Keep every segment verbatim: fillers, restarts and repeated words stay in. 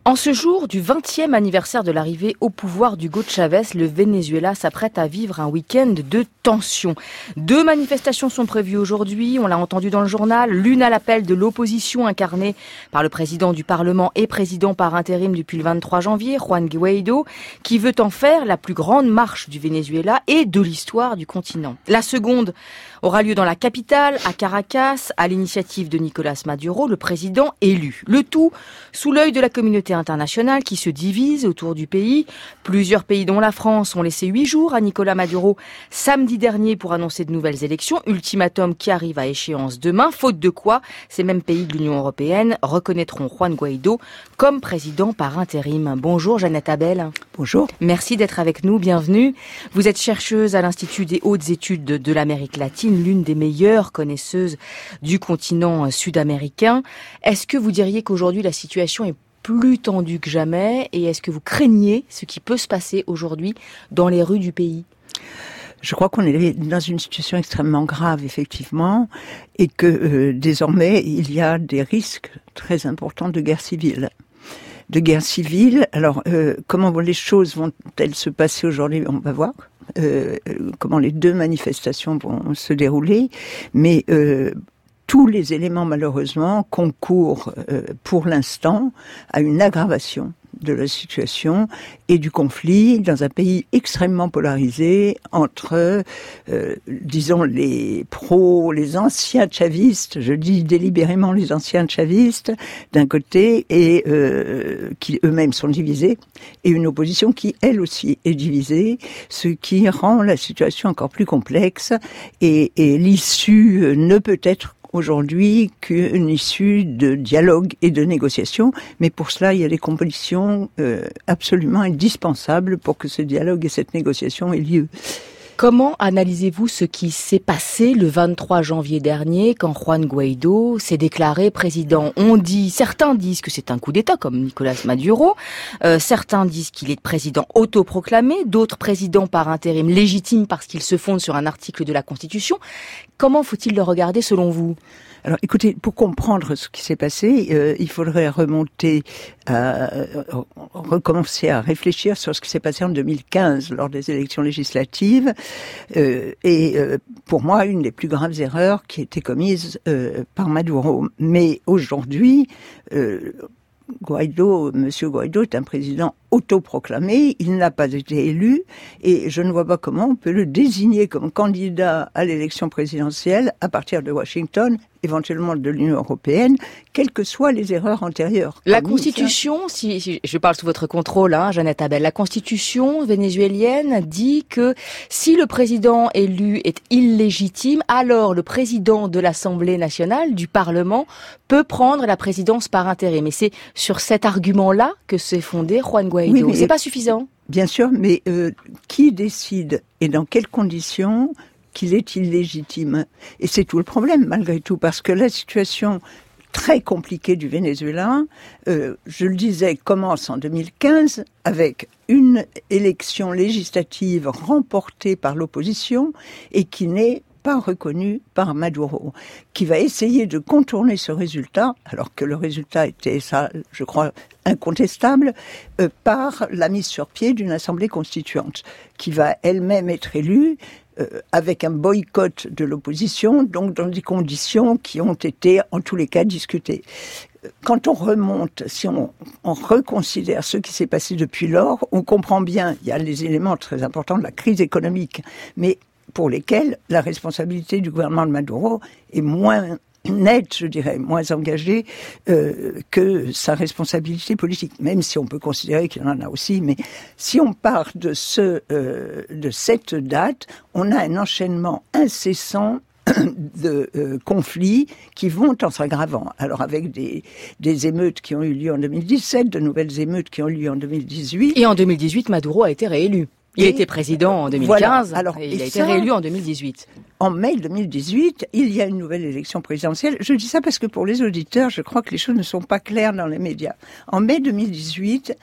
En ce jour du vingtième anniversaire de l'arrivée au pouvoir d'Hugo Chavez, le Venezuela s'apprête à vivre un week-end de tension. Deux manifestations sont prévues aujourd'hui, on l'a entendu dans le journal, l'une à l'appel de l'opposition incarnée par le président du Parlement et président par intérim depuis le vingt-trois janvier, Juan Guaidó, qui veut en faire la plus grande marche du Venezuela et de l'histoire du continent. La seconde aura lieu dans la capitale, à Caracas, à l'initiative de Nicolás Maduro, le président élu. Le tout sous l'œil de la communauté internationale qui se divise autour du pays. Plusieurs pays, dont la France, ont laissé huit jours à Nicolás Maduro samedi dernier pour annoncer de nouvelles élections. Ultimatum qui arrive à échéance demain, faute de quoi ces mêmes pays de l'Union européenne reconnaîtront Juan Guaidó comme président par intérim. Bonjour Jeannette Abel. Bonjour. Merci d'être avec nous, bienvenue. Vous êtes chercheuse à l'Institut des hautes études de, de l'Amérique latine, l'une des meilleures connaisseuses du continent sud-américain. Est-ce que vous diriez qu'aujourd'hui la situation est plus tendue que jamais et est-ce que vous craignez ce qui peut se passer aujourd'hui dans les rues du pays ? Je crois qu'on est dans une situation extrêmement grave, effectivement, et que euh, désormais, il y a des risques très importants de guerre civile. De guerre civile, alors euh, comment les choses vont-elles se passer aujourd'hui ? On va voir euh, comment les deux manifestations vont se dérouler, mais euh, tous les éléments, malheureusement, concourent euh, pour l'instant à une aggravation de la situation et du conflit dans un pays extrêmement polarisé entre, euh, disons, les pros, les anciens chavistes, je dis délibérément les anciens chavistes, d'un côté, et euh, qui eux-mêmes sont divisés, et une opposition qui, elle aussi, est divisée, ce qui rend la situation encore plus complexe, et, et l'issue ne peut être aujourd'hui qu'une issue de dialogue et de négociation, mais pour cela, il y a des conditions euh, absolument indispensables pour que ce dialogue et cette négociation aient lieu. Comment analysez-vous ce qui s'est passé le vingt-trois janvier dernier quand Juan Guaidó s'est déclaré président ? On dit, certains disent que c'est un coup d'État comme Nicolás Maduro, euh, certains disent qu'il est président autoproclamé, d'autres présidents par intérim légitime parce qu'il se fonde sur un article de la Constitution. Comment faut-il le regarder selon vous ? Alors, écoutez, pour comprendre ce qui s'est passé, euh, il faudrait remonter, à, euh, recommencer à réfléchir sur ce qui s'est passé en deux mille quinze lors des élections législatives. Euh, et euh, pour moi, une des plus graves erreurs qui a été commise euh, par Maduro. Mais aujourd'hui, euh, Guaidó, Monsieur Guaidó est un président autoproclamé, il n'a pas été élu et je ne vois pas comment on peut le désigner comme candidat à l'élection présidentielle à partir de Washington, éventuellement de l'Union européenne, quelles que soient les erreurs antérieures. La Constitution, si, si je parle sous votre contrôle, hein, Jeannette Abel, la Constitution vénézuélienne dit que si le président élu est illégitime, alors le président de l'Assemblée nationale, du Parlement, peut prendre la présidence par intérim. Et c'est sur cet argument-là que s'est fondé Juan Guaidó. Oui, mais c'est pas suffisant. Bien sûr, mais euh, qui décide et dans quelles conditions qu'il est illégitime ? Et c'est tout le problème, malgré tout, parce que la situation très compliquée du Venezuela, euh, je le disais, commence en deux mille quinze avec une élection législative remportée par l'opposition et qui n'est pas reconnu par Maduro, qui va essayer de contourner ce résultat, alors que le résultat était, ça, je crois, incontestable, euh, par la mise sur pied d'une assemblée constituante, qui va elle-même être élue euh, avec un boycott de l'opposition, donc dans des conditions qui ont été, en tous les cas, discutées. Quand on remonte, si on, on reconsidère ce qui s'est passé depuis lors, on comprend bien, il y a les éléments très importants de la crise économique, mais pour lesquels la responsabilité du gouvernement de Maduro est moins nette, je dirais, moins engagée euh, que sa responsabilité politique, même si on peut considérer qu'il en a aussi. Mais si on part de, ce, euh, de cette date, on a un enchaînement incessant de euh, conflits qui vont en s'aggravant. Alors avec des, des émeutes qui ont eu lieu en deux mille dix-sept, de nouvelles émeutes qui ont eu lieu en deux mille dix-huit. Et en deux mille dix-huit, Maduro a été réélu. Il et, était président en deux mille quinze, voilà. Alors, et il a été ça, réélu en deux mille dix-huit. En mai deux mille dix-huit, il y a une nouvelle élection présidentielle. Je dis ça parce que pour les auditeurs, je crois que les choses ne sont pas claires dans les médias. En mai deux mille dix-huit,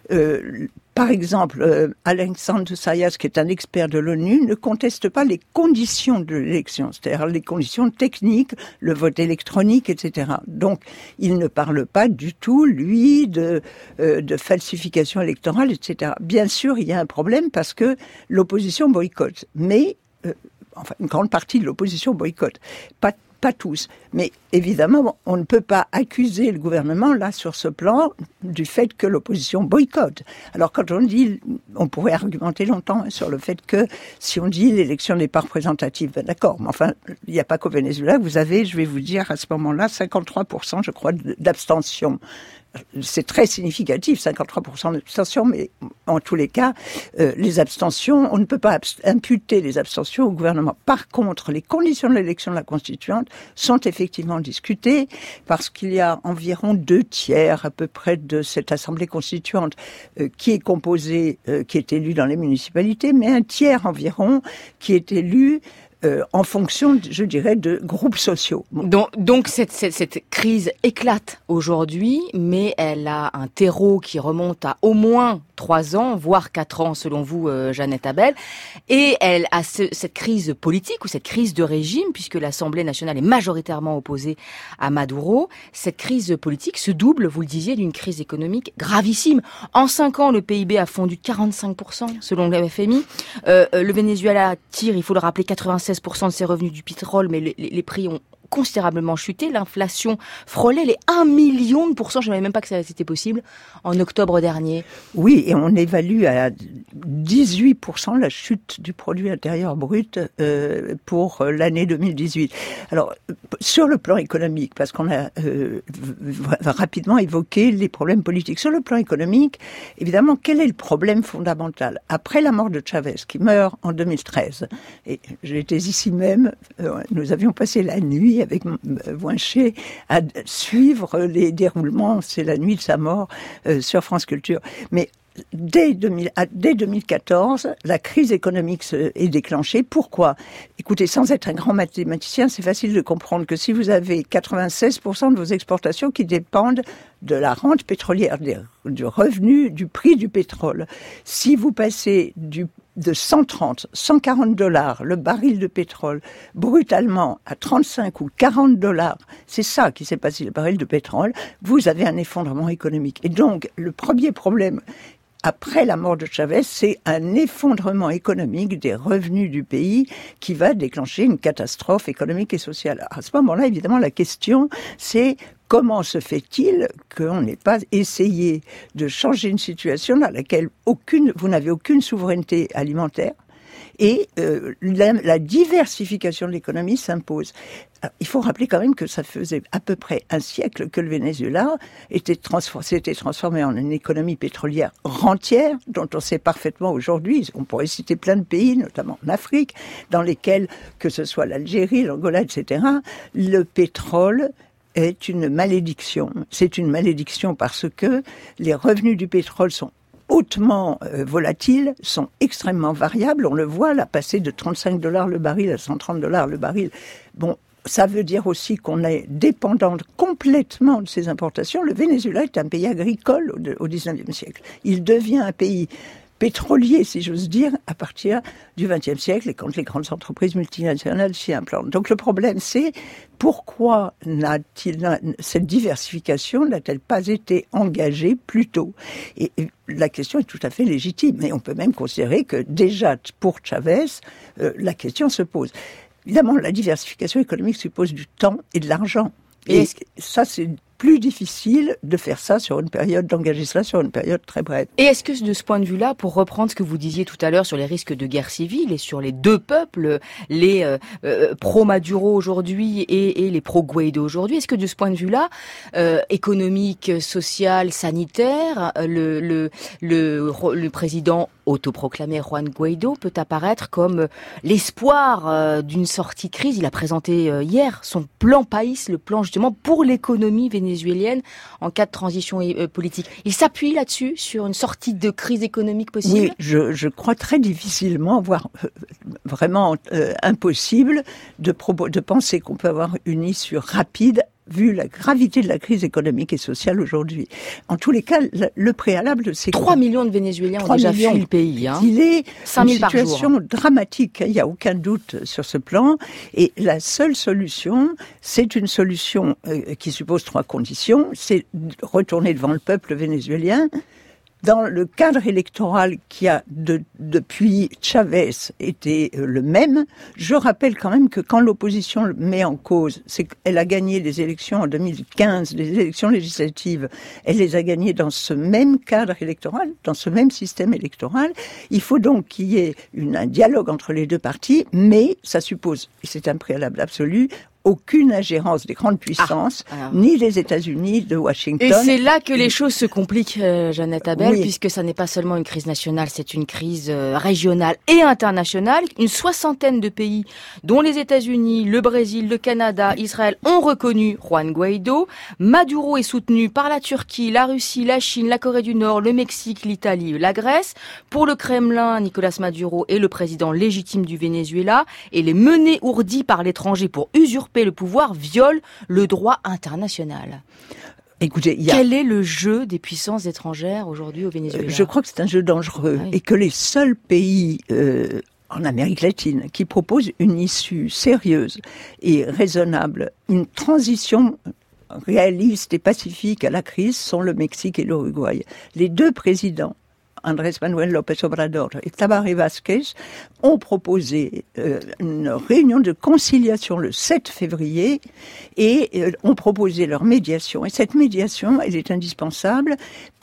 Euh, Par exemple, euh, Alexandre Sayas, qui est un expert de l'ONU, ne conteste pas les conditions de l'élection, c'est-à-dire les conditions techniques, le vote électronique, et cetera. Donc, il ne parle pas du tout, lui, de, euh, de falsification électorale, et cetera. Bien sûr, il y a un problème parce que l'opposition boycotte, mais euh, enfin, une grande partie de l'opposition boycotte. Pas Pas tous, mais évidemment, on ne peut pas accuser le gouvernement, là, sur ce plan, du fait que l'opposition boycotte. Alors, quand on dit, on pourrait argumenter longtemps sur le fait que, si on dit l'élection n'est pas représentative, ben d'accord, mais enfin, il n'y a pas qu'au Venezuela, vous avez, je vais vous dire, à ce moment-là, cinquante-trois pour cent, je crois, d'abstention. C'est très significatif, cinquante-trois pour cent d'abstention, mais en tous les cas, euh, les abstentions, on ne peut pas imputer les abstentions au gouvernement. Par contre, les conditions de l'élection de la constituante sont effectivement discutées parce qu'il y a environ deux tiers à peu près de cette assemblée constituante euh, qui est composée, euh, qui est élue dans les municipalités, mais un tiers environ qui est élu Euh, en fonction, je dirais, de groupes sociaux. Donc, donc cette, cette, cette crise éclate aujourd'hui, mais elle a un terreau qui remonte à au moins trois ans, voire quatre ans, selon vous, euh, Jeannette Abel. Et elle a ce, cette crise politique ou cette crise de régime, puisque l'Assemblée nationale est majoritairement opposée à Maduro. Cette crise politique se double, vous le disiez, d'une crise économique gravissime. En cinq ans, le P I B a fondu de quarante-cinq pour cent, selon le F M I. Euh, le Venezuela tire, il faut le rappeler, quatre-vingt-seize pour cent de ses revenus du pétrole, mais les, les prix ont considérablement chuté. L'inflation frôlait les un million de pourcents. Je ne savais même pas que ça c'était possible en octobre dernier. Oui, et on évalue à dix-huit pour cent la chute du produit intérieur brut euh, pour l'année deux mille dix-huit. Alors, sur le plan économique, parce qu'on a euh, rapidement évoqué les problèmes politiques. Sur le plan économique, évidemment, quel est le problème fondamental? Après la mort de Chavez, qui meurt en deux mille treize, et j'étais ici même, euh, nous avions passé la nuit avec Voinché à suivre les déroulements, c'est la nuit de sa mort, euh, sur France Culture. Mais dès, deux mille, dès deux mille quatorze, la crise économique se, est déclenchée. Pourquoi? Écoutez, sans être un grand mathématicien, c'est facile de comprendre que si vous avez quatre-vingt-seize pour cent de vos exportations qui dépendent de la rente pétrolière, des, du revenu, du prix du pétrole, si vous passez du de cent trente, cent quarante dollars le baril de pétrole, brutalement à trente-cinq ou quarante dollars, c'est ça qui s'est passé, le baril de pétrole, vous avez un effondrement économique. Et donc, le premier problème, après la mort de Chavez, c'est un effondrement économique des revenus du pays qui va déclencher une catastrophe économique et sociale. À ce moment-là, évidemment, la question, c'est comment se fait-il qu'on n'ait pas essayé de changer une situation dans laquelle aucune, vous n'avez aucune souveraineté alimentaire et euh, la, la diversification de l'économie s'impose. Alors, il faut rappeler quand même que ça faisait à peu près un siècle que le Venezuela était transformé, s'était transformé en une économie pétrolière rentière, dont on sait parfaitement aujourd'hui, on pourrait citer plein de pays, notamment en Afrique, dans lesquels, que ce soit l'Algérie, l'Angola, et cetera, le pétrole est une malédiction. C'est une malédiction parce que les revenus du pétrole sont hautement euh, volatiles, sont extrêmement variables. On le voit, là, passer de trente-cinq dollars le baril à cent trente dollars le baril. Bon, ça veut dire aussi qu'on est dépendant complètement de ces importations. Le Venezuela est un pays agricole au dix-neuvième siècle. Il devient un pays pétrolier, si j'ose dire, à partir du vingtième siècle et quand les grandes entreprises multinationales s'y implantent. Donc le problème, c'est pourquoi n'a-t-il, cette diversification n'a-t-elle pas été engagée plus tôt? Et la question est tout à fait légitime. Et on peut même considérer que déjà pour Chavez, euh, la question se pose. Évidemment, la diversification économique suppose du temps et de l'argent. Et, et ça, c'est plus difficile de faire ça sur une période, d'engager ça sur une période très brève. Et est-ce que de ce point de vue-là, pour reprendre ce que vous disiez tout à l'heure sur les risques de guerre civile et sur les deux peuples, les euh, euh, pro-Maduro aujourd'hui et, et les pro-Guaido aujourd'hui, est-ce que de ce point de vue-là, euh, économique, social, sanitaire, le, le, le, le président autoproclamé Juan Guaido peut apparaître comme l'espoir euh, d'une sortie de crise? Il a présenté euh, hier son plan País, le plan justement pour l'économie vénézuélienne en cas de transition euh, politique. Il s'appuie là-dessus, sur une sortie de crise économique possible? Oui, je, je crois très difficilement, voire euh, vraiment euh, impossible, de, pro- de penser qu'on peut avoir une issue rapide vu la gravité de la crise économique et sociale aujourd'hui. En tous les cas, le, le préalable, c'est... trois millions de Vénézuéliens ont déjà fui le pays. Hein. Il est cinq mille une situation par jour. dramatique, il n'y a aucun doute sur ce plan. Et la seule solution, c'est une solution euh, qui suppose trois conditions. C'est retourner devant le peuple vénézuélien, dans le cadre électoral qui a de, depuis Chavez été le même. Je rappelle quand même que quand l'opposition le met en cause, c'est qu'elle a gagné les élections en deux mille quinze, les élections législatives, elle les a gagnées dans ce même cadre électoral, dans ce même système électoral. Il faut donc qu'il y ait une, un dialogue entre les deux partis, mais ça suppose, et c'est un préalable absolu, aucune ingérence des grandes puissances, ah, alors... ni des États-Unis, de Washington. Et c'est là que les choses se compliquent, euh, Jeannette Abel, oui. puisque ça n'est pas seulement une crise nationale, c'est une crise euh, régionale et internationale. Une soixantaine de pays, dont les États-Unis, le Brésil, le Canada, Israël, ont reconnu Juan Guaido. Maduro est soutenu par la Turquie, la Russie, la Chine, la Corée du Nord, le Mexique, l'Italie, la Grèce. Pour le Kremlin, Nicolas Maduro est le président légitime du Venezuela, et les menées ourdies par l'étranger pour usurper le pouvoir viole le droit international. Écoutez, il y a... Quel est le jeu des puissances étrangères aujourd'hui au Venezuela ? Je crois que c'est un jeu dangereux ah oui. et que les seuls pays euh, en Amérique latine qui proposent une issue sérieuse et raisonnable, une transition réaliste et pacifique à la crise sont le Mexique et l'Uruguay. Les deux présidents, Andrés Manuel López Obrador et Tabaré Vázquez, ont proposé euh, une réunion de conciliation le sept février et euh, ont proposé leur médiation. Et cette médiation, elle est indispensable. Pourquoi ?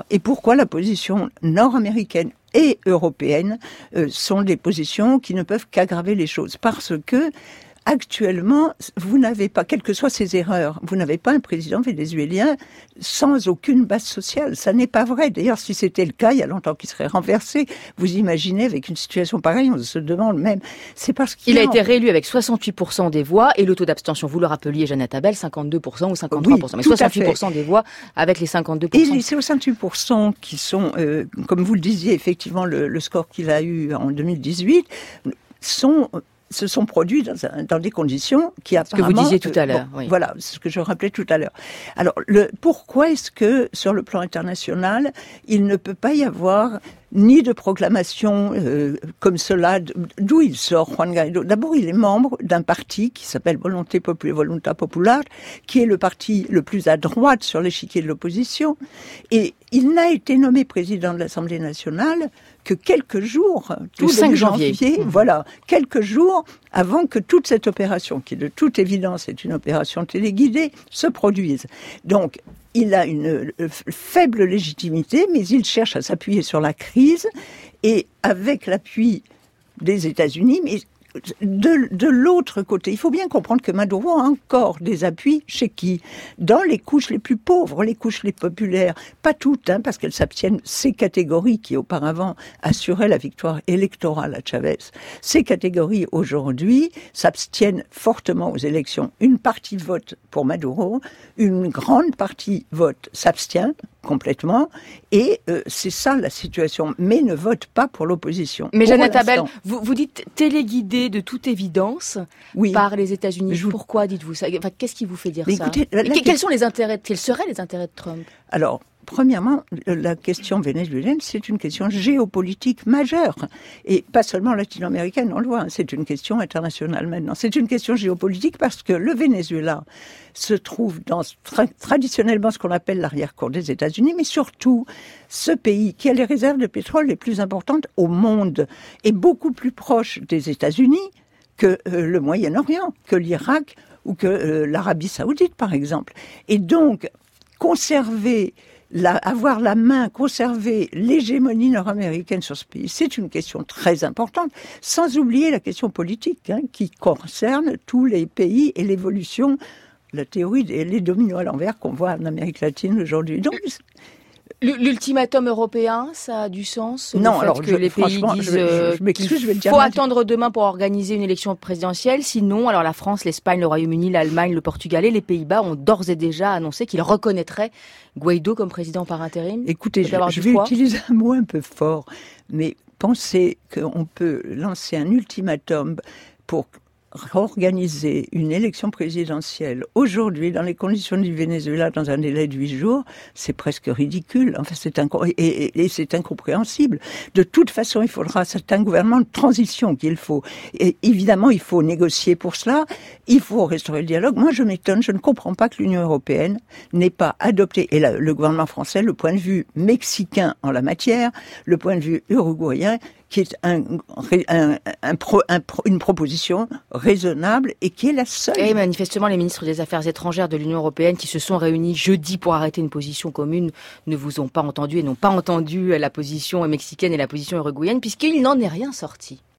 Et pourquoi la position nord-américaine et européenne euh, sont des positions qui ne peuvent qu'aggraver les choses ? Parce que actuellement, vous n'avez pas, quelles que soient ces erreurs, vous n'avez pas un président vénézuélien sans aucune base sociale. Ça n'est pas vrai. D'ailleurs, si c'était le cas, il y a longtemps qu'il serait renversé. Vous imaginez, avec une situation pareille, on se demande même. C'est parce qu'il Il a en... été réélu avec soixante-huit pour cent des voix et le taux d'abstention, vous le rappeliez, Jeannette Abel, cinquante-deux pour cent ou cinquante-trois pour cent. Oui, mais soixante-huit pour cent des voix avec les cinquante-deux pour cent. Et les soixante-huit pour cent qui sont, euh, comme vous le disiez, effectivement, le, le score qu'il a eu en deux mille dix-huit, sont... se sont produits dans, un, dans des conditions qui apparemment... Ce que vous disiez tout à l'heure. Bon, oui. Voilà, ce que je rappelais tout à l'heure. Alors, le, pourquoi est-ce que, sur le plan international, il ne peut pas y avoir ni de proclamation euh, comme cela, d'où il sort, Juan Guaido. D'abord, il est membre d'un parti qui s'appelle Volonté Populaire, Voluntat Popular, qui est le parti le plus à droite sur l'échiquier de l'opposition. Et il n'a été nommé président de l'Assemblée nationale que quelques jours, tout le cinq janvier, janvier mmh. voilà, quelques jours avant que toute cette opération, qui de toute évidence est une opération téléguidée, se produise. Donc, il a une faible légitimité, mais il cherche à s'appuyer sur la crise, et avec l'appui des États-Unis, mais de, de l'autre côté, il faut bien comprendre que Maduro a encore des appuis chez qui ? Dans les couches les plus pauvres, les couches les populaires, pas toutes, hein, parce qu'elles s'abstiennent, ces catégories qui auparavant assuraient la victoire électorale à Chavez, ces catégories aujourd'hui s'abstiennent fortement aux élections. Une partie vote pour Maduro, une grande partie vote s'abstient complètement, et euh, c'est ça la situation, mais ne vote pas pour l'opposition. Mais Jeannette Abel, vous, vous dites téléguidé de toute évidence oui. par les États-Unis. Je... Pourquoi dites-vous ça ? Enfin, qu'est-ce qui vous fait dire mais ça écoutez, la, la... Quels sont les intérêts Quels seraient les intérêts de Trump ? Alors, premièrement, la question vénézuélienne, c'est une question géopolitique majeure. Et pas seulement latino-américaine, on le voit, c'est une question internationale maintenant. C'est une question géopolitique parce que le Venezuela se trouve dans tra- traditionnellement ce qu'on appelle l'arrière-cour des États-Unis, mais surtout ce pays qui a les réserves de pétrole les plus importantes au monde est beaucoup plus proche des États-Unis que euh, le Moyen-Orient, que l'Irak ou que euh, l'Arabie Saoudite, par exemple. Et donc, conserver La, avoir la main, conserver l'hégémonie nord-américaine sur ce pays, c'est une question très importante, sans oublier la question politique hein, qui concerne tous les pays et l'évolution, la théorie des les dominos à l'envers qu'on voit en Amérique latine aujourd'hui. Donc, l'ultimatum européen, ça a du sens ? Non, le fait alors que je, les pays disent je, je, je m'excuse, je vais le dire. Faut attendre demain pour organiser une élection présidentielle. Sinon, alors la France, l'Espagne, le Royaume-Uni, l'Allemagne, le Portugal et les Pays-Bas ont d'ores et déjà annoncé qu'ils reconnaîtraient Guaido comme président par intérim. Écoutez, je, je vais foi. utiliser un mot un peu fort, mais pensez qu'on peut lancer un ultimatum pour organiser une élection présidentielle aujourd'hui dans les conditions du Venezuela dans un délai de huit jours, c'est presque ridicule. Enfin, c'est inco- et, et, et c'est incompréhensible. De toute façon, il faudra, c'est un gouvernement de transition qu'il faut. Et évidemment, il faut négocier pour cela. Il faut restaurer le dialogue. Moi, je m'étonne, je ne comprends pas que l'Union européenne n'ait pas adopté, et la, le gouvernement français, le point de vue mexicain en la matière, le point de vue uruguayen, qui est un, un, un pro, un, une proposition raisonnable et qui est la seule. Et manifestement, les ministres des Affaires étrangères de l'Union européenne qui se sont réunis jeudi pour arrêter une position commune ne vous ont pas entendu et n'ont pas entendu la position mexicaine et la position uruguayenne puisqu'il n'en est rien sorti.